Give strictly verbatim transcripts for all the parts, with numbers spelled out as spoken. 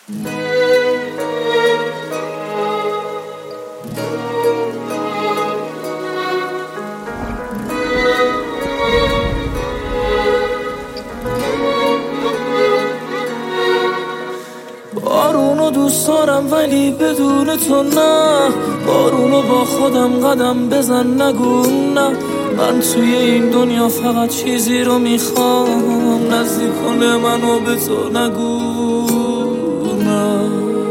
بارونو دوست دارم ولی بدون تو نه، بارونو با خودم قدم بزن نگو نه. من توی این دنیا فقط چیزی رو میخوام، نزدیک کنه منو به تو نگو نه.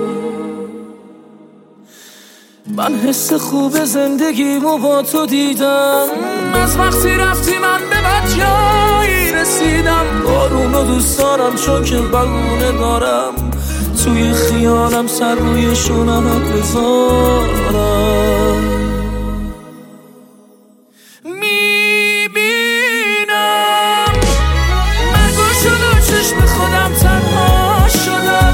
من حس خوب زندگیمو با تو دیدم، از وقتی رفتی من به بد جایی رسیدم. بارونو دوست دارم چون که بگونه دارم، توی خیالم سر روی شونمت بذارم. میبینم مرگو شد و چشم خودم تنها شدم،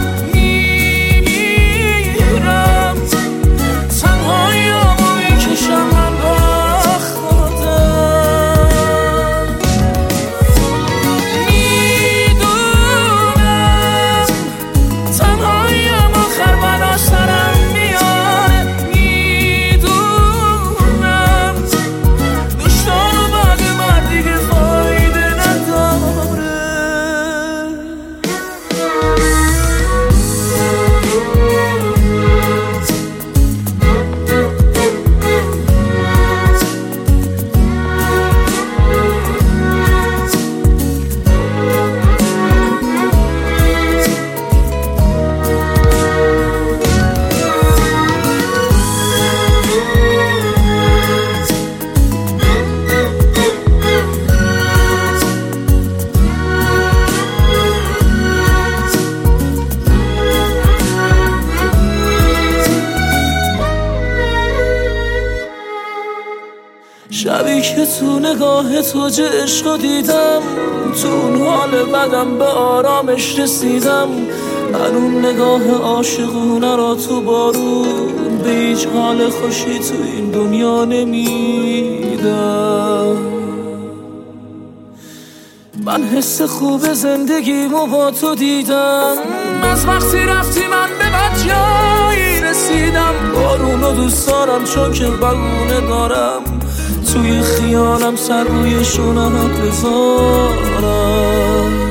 میمیرم تنهاییامو میکشم من با خودم. میدونم تنهاییم آخر بلا سرم میاره، میدونم دشتان و بعد من دیگه فایده نداره. شبی که تو نگاه تو جه عشقو دیدم، تو اون حال بدم به آرامش رسیدم. من اون نگاه عاشقونه را تو بارون به هیچ حال خوشی تو این دنیا نمیدم. من حس خوب زندگیمو با تو دیدم، از وقتی رفتی من به بد جایی رسیدم. بارونو دوست دارم چون که بگونه دارم، توی خیالم سر روی شونمت بذارم.